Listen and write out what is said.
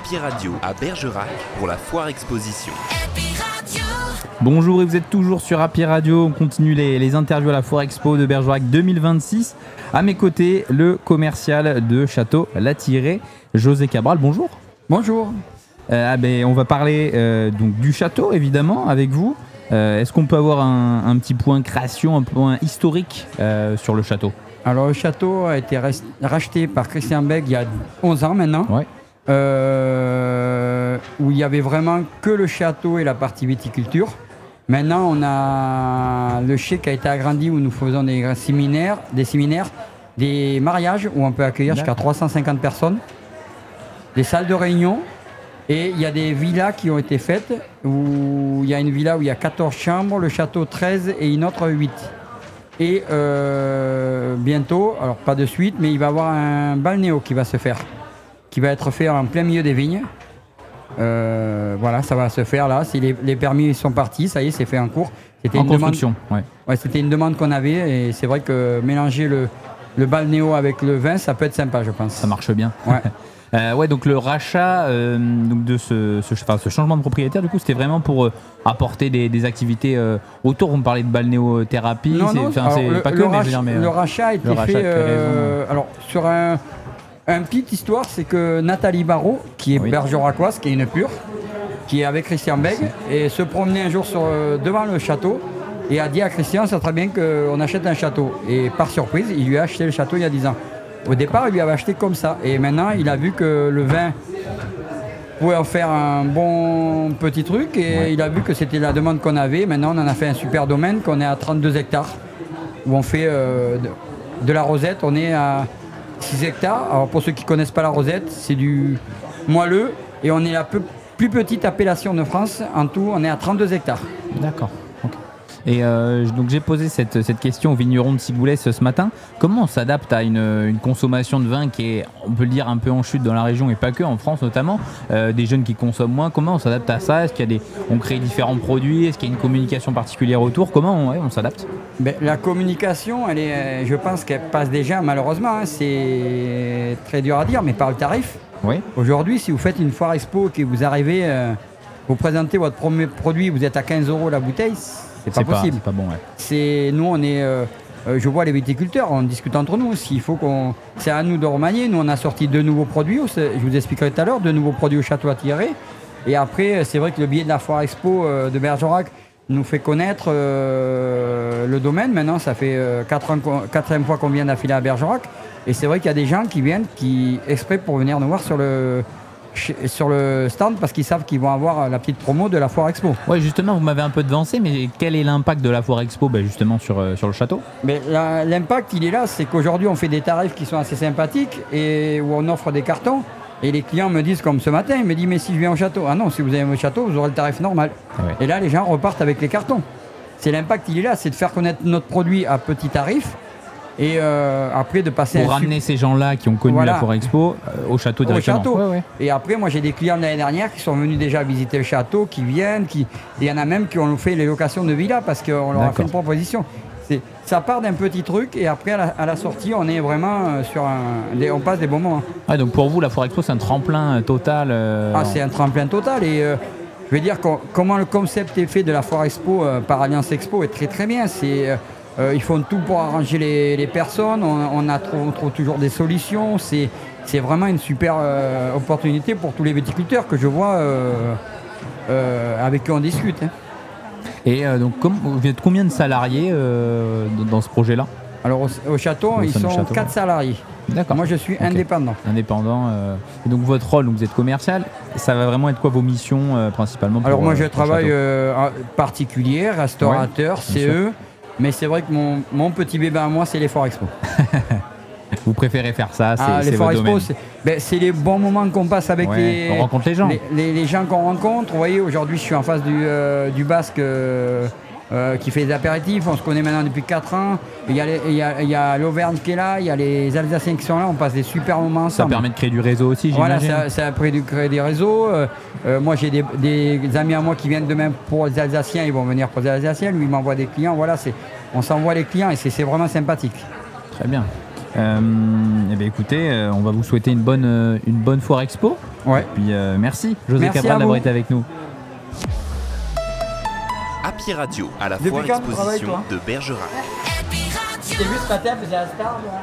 Happy Radio à Bergerac pour la Foire Exposition. Bonjour et vous êtes toujours sur Happy Radio, on continue les interviews à la Foire Expo de Bergerac 2026. À mes côtés, le commercial de Château Latiré, José Cabral, bonjour. Bonjour. On va parler donc du château évidemment avec vous. Est-ce qu'on peut avoir un petit point création, un point historique sur le château ? Alors le château a été racheté par Christian Beg il y a 11 ans maintenant, ouais. Où il n'y avait vraiment que le château et la partie viticulture. Maintenant on a le chai qui a été agrandi où nous faisons des séminaires, des mariages où on peut accueillir jusqu'à 350 personnes, des salles de réunion. Et il y a des villas qui ont été faites, où il y a une villa où il y a 14 chambres, le château 13 et une autre 8. Et bientôt, alors pas de suite, mais il va y avoir un balnéo qui va se faire, qui va être fait en plein milieu des vignes. Voilà, ça va se faire là. Si les permis sont partis, ça y est, c'est fait en cours. C'était en construction, ouais. Ouais, c'était une demande qu'on avait et c'est vrai que mélanger le balnéo avec le vin, ça peut être sympa, je pense. Ça marche bien. Ouais. Donc le rachat donc de ce changement de propriétaire, du coup, c'était vraiment pour apporter des activités autour. Vous me parlez de balnéothérapie. Le rachat a été fait. Alors sur une petite histoire, c'est que Nathalie Barrault, qui est bergeracoise, qui est une pure, qui est avec Christian Beg, et se promenait un jour devant le château et a dit à Christian, ça serait bien qu'on achète un château. Et par surprise, il lui a acheté le château il y a 10 ans. Au départ, il lui avait acheté comme ça. Et maintenant, il a vu que le vin pouvait en faire un bon petit truc. Et il a vu que c'était la demande qu'on avait. Maintenant, on en a fait un super domaine qu'on est à 32 hectares. Où on fait de la rosette. On est à 6 hectares. Alors, pour ceux qui ne connaissent pas la rosette, c'est du moelleux. Et on est la plus petite appellation de France. En tout, on est à 32 hectares. D'accord. Et donc j'ai posé cette question au vigneron de Ciboulès ce matin. Comment on s'adapte à une consommation de vin qui est, on peut le dire, un peu en chute dans la région et pas que, en France notamment, des jeunes qui consomment moins. Comment on s'adapte à ça ? Est-ce qu'il y a on crée différents produits ? Est-ce qu'il y a une communication particulière autour ? Comment on s'adapte ? La communication, je pense qu'elle passe déjà, malheureusement, c'est très dur à dire, mais par le tarif. Oui. Aujourd'hui, si vous faites une foire expo et que vous arrivez, vous présentez votre premier produit, vous êtes à 15 € la bouteille, c'est pas possible. C'est pas bon, ouais. Nous, on est. Je vois les viticulteurs, on discute entre nous. C'est à nous de remanier. Nous, on a sorti 2 nouveaux produits. Je vous expliquerai tout à l'heure, 2 nouveaux produits au Château Latiré. Et après, c'est vrai que le billet de la Foire Expo de Bergerac nous fait connaître le domaine. Maintenant, ça fait 4e fois qu'on vient d'affilée à Bergerac. Et c'est vrai qu'il y a des gens qui viennent exprès pour venir nous voir sur le stand parce qu'ils savent qu'ils vont avoir la petite promo de la Foire Expo. Oui, justement, vous m'avez un peu devancé, mais quel est l'impact de la Foire Expo justement sur le château ? L'impact, il est là, c'est qu'aujourd'hui, on fait des tarifs qui sont assez sympathiques et où on offre des cartons. Et les clients me disent, comme ce matin, ils me disent, mais si je viens au château, ah non, si vous avez au château, vous aurez le tarif normal. Ouais. Et là, les gens repartent avec les cartons. C'est l'impact, il est là, c'est de faire connaître notre produit à petit tarif. Et après de passer pour ramener ces gens-là qui ont connu la Foire Expo au château directement. Au château. Ouais. Et après, moi j'ai des clients de l'année dernière qui sont venus déjà visiter le château, qui viennent, il y en a même qui ont fait les locations de villas parce qu'on leur a fait une proposition. Ça part d'un petit truc et après à la sortie, on est vraiment on passe des bons moments. Ah, donc pour vous, la Foire Expo, c'est un tremplin total. C'est un tremplin total et je veux dire comment le concept est fait de la Foire Expo par Alliance Expo est très très bien. Ils font tout pour arranger les personnes, on trouve toujours des solutions, c'est vraiment une super opportunité pour tous les viticulteurs que je vois avec qui on discute. Hein. Et donc vous êtes combien de salariés dans ce projet-là ? Alors au château, ils sont 4 salariés. D'accord. Moi je suis indépendant. Et donc votre rôle, donc vous êtes commercial, ça va vraiment être quoi vos missions principalement ? Alors moi je travaille particulier, restaurateur, CE. Mais c'est vrai que mon petit bébé à moi, c'est les Foires Expo. Vous préférez faire ça, c'est les Foires votre Expo, c'est les bons moments qu'on passe avec on rencontre les gens. Les gens qu'on rencontre. Vous voyez, aujourd'hui, je suis en face du Basque qui fait des apéritifs. On se connaît maintenant depuis 4 ans. Il y a l'Auvergne qui est là, il y a les Alsaciens qui sont là. On passe des super moments ensemble. Ça permet de créer du réseau aussi, j'imagine. Voilà, ça a permis de créer des réseaux. Moi, j'ai des amis à moi qui viennent demain pour les Alsaciens. Ils vont venir pour les Alsaciens. Lui, il m'envoie des clients. Voilà, on s'envoie les clients et c'est vraiment sympathique. Très bien. Écoutez, on va vous souhaiter une bonne Foire Expo. Ouais. Et puis merci José Cabral d'avoir été avec nous. Happy Radio à la foire exposition de Bergerac. J'ai vu ce matin, faisait un star.